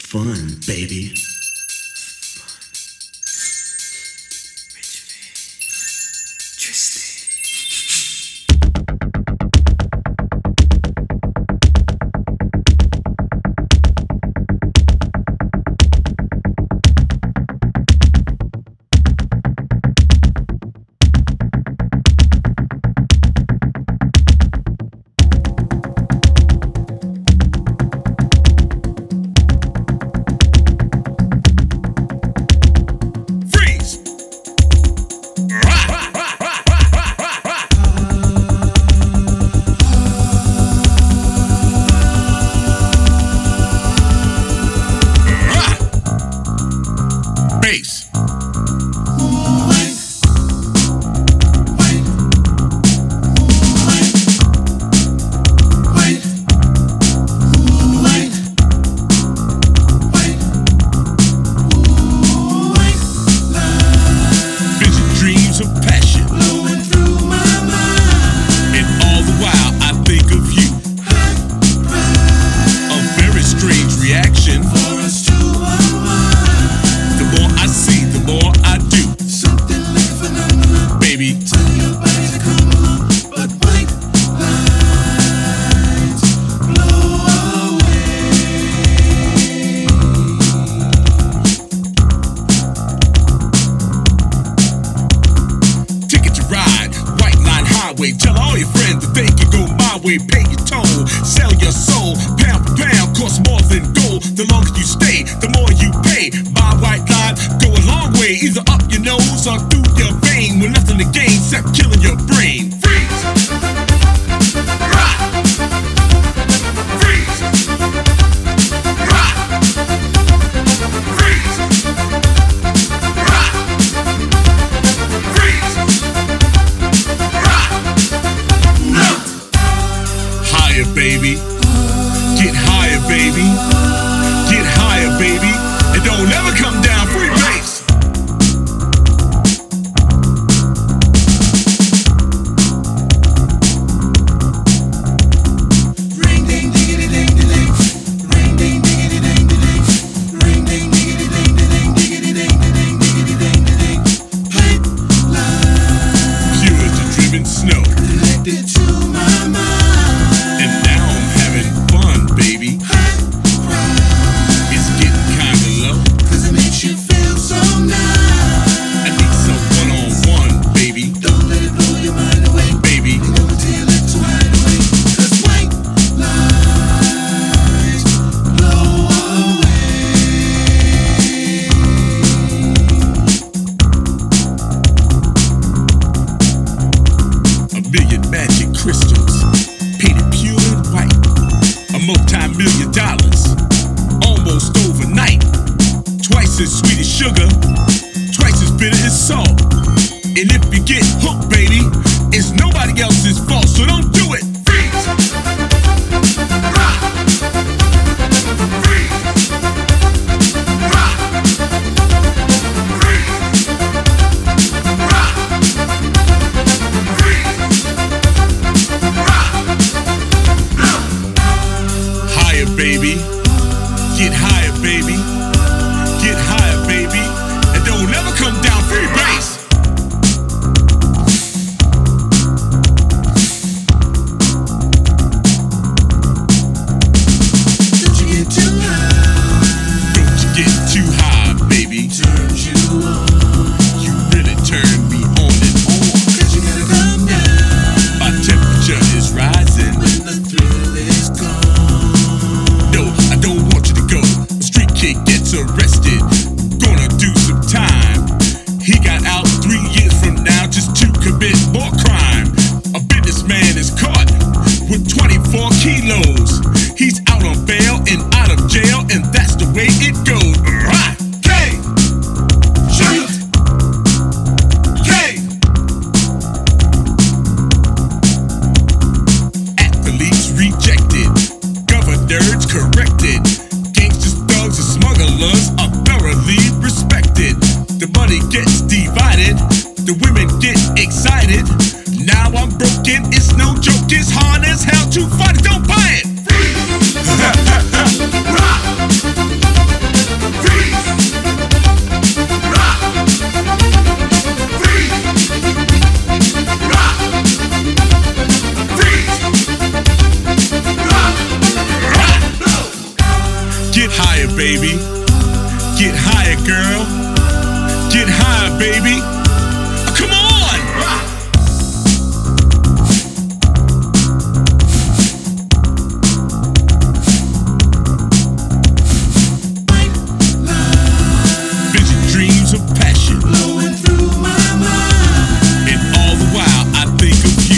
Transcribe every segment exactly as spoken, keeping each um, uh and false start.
Fun, baby. Tell all your friends that they can go my way, pay your toll, sell your soul, pound for pound, cost more than gold. The longer you stay, the more you pay. Buy white line, go a long way, either up your nose or through your vein, with nothing to gain except killing your brain. Freeze! Rock! Freeze! Rock! Freeze! Rock! Freeze! Higher, baby. Get higher, baby. Get higher, baby. And don't ever come down. Free bass. Ring ding diggity ding ding. Ring ding diggity ding ding. Ring ding diggity ding ding diggity ding ding diggity ding ding. Pipeline. Pure as the driven snow. Connected to my mind. Magic crystals, painted pure and white. A multi-million dollars, almost overnight. Twice as sweet as sugar, twice as bitter as salt. And if you get hooked, baby, it's nobody else's fault, so don't do it. Freeze! Rock! Freeze! Rock! Freeze! Rock! Freeze! Higher, baby. Get higher, baby. Get higher, baby. And don't ever come down. Free bass. Don't you get too high. Don't you get too high, baby. Turns you on. You really turn me on and on. Cause you gotta come down. My temperature is rising. When the thrill is gone. No, I don't want you to go. A street kid gets arrested, gonna do some time. He got out three years from now just to commit more crime. A businessman is caught with twenty-four kilos. He's out on bail and out of jail, and that's the way it goes. Right. K. Shoot. K. Athletes rejected. Nerds corrected. Gangsters, thugs, and smugglers are thoroughly respected. The money gets divided. The women get excited. Now I'm broken. It's no joke. It's hard as hell to fight it. Don't buy it. Rock. Get higher, baby. Get higher, girl. Get higher, baby. Come on! Vision, dreams of passion flowing through my mind, and all the while I think of you.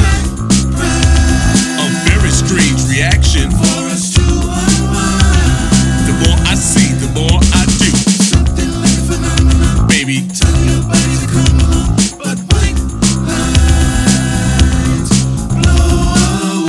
A very strange reaction. for us to unwind. The more I see, the more I do. Something like a phenomenon. Baby, Tell your body to come along, but white lines blow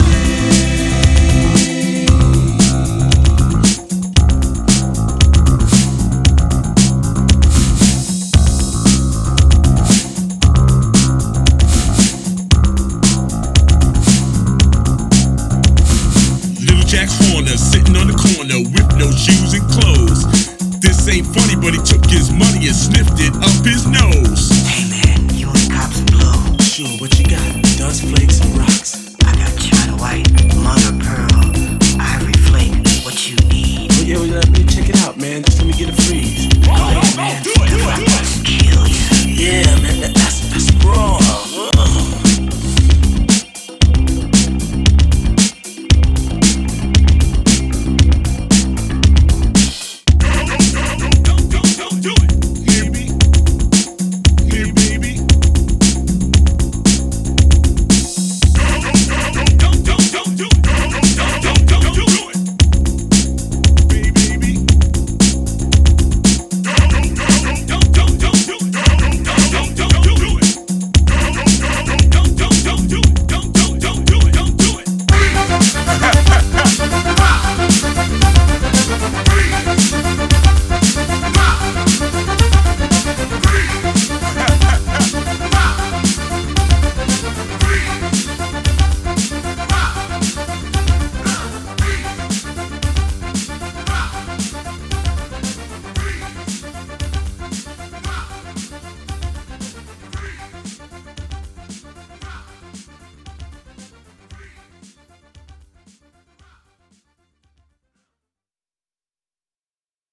Little Jack Horner sitting on the corner with no shoes and clothes. This ain't funny, but he took his money and sniffed it up his nose. Hey man, you want cops and blow? Sure, what you got? Dust flakes and rocks. I got China White, Mother Pearl, Ivory Flake. What you need? Well, yeah, well, let me check it out, man. Just let me get a freeze. Go ahead, man. The rock will kill you. Yeah, man.